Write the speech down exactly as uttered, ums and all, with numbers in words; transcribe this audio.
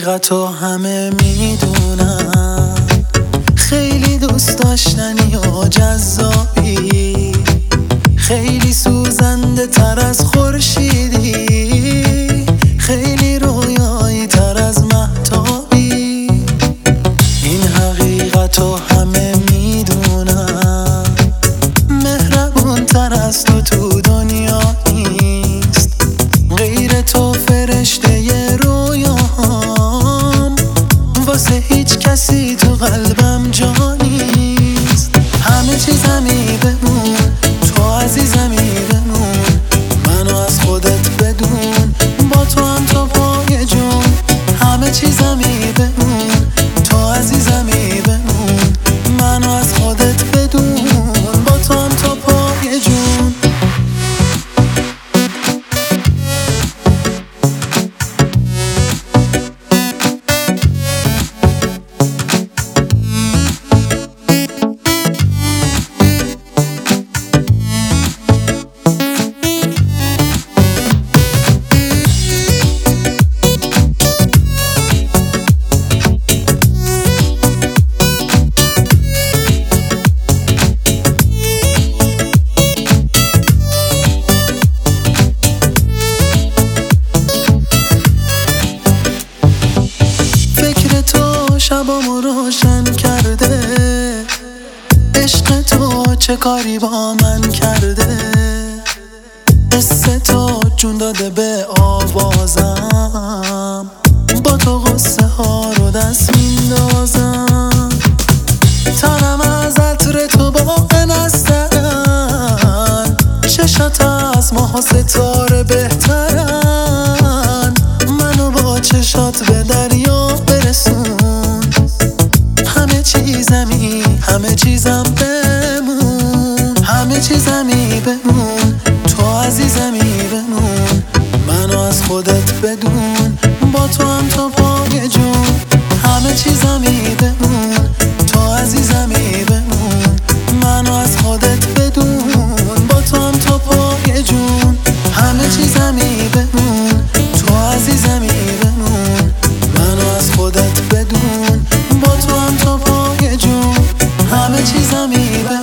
حقیقتو همه میدونن، خیلی دوست داشتنی و جذابی، خیلی سوزنده تر از خورشیدی، خیلی رویایی تر از مهتابی. این حقیقتو همه میدونن، مهربون تر از تو تو دنیا نیست، غیر تو فرشته ی رویام، واسه هیچ کسی تو قلبم جا نیست. همه چیزمی بمون، تو عزیزمی بمون، منو از خودت بدون، با تو هم تا پای جون. همه چیزمی بمون، تو عزیزمی بمون، منو از خودت بدون، با تو هم تا پای جون. شبامو روشن کرده، عشق تو چه کاری با من کرده، قصه تو جون داده به آوازم، با تو غصه ها رو دست میندازم. تنم از عطر تو باقی نستن، چشات از ماه ستاره بهترن، منو با چشات به دریا برسون. همه چیزمی همه چیزم بمون، همه چیزمی بمون، تو عزیزمی بمون، منو از خودت بدون، با تو هم تا پای جون. همه چیزمی بمون، تو عزیزمی بمون، منو از خودت بدون، با تو هم تا پای جون. همه چیزمی بمون، تو عزیزمی بمون، منو از خودت بدون، با تو هم تا پای جون. همه چیزمی بمون.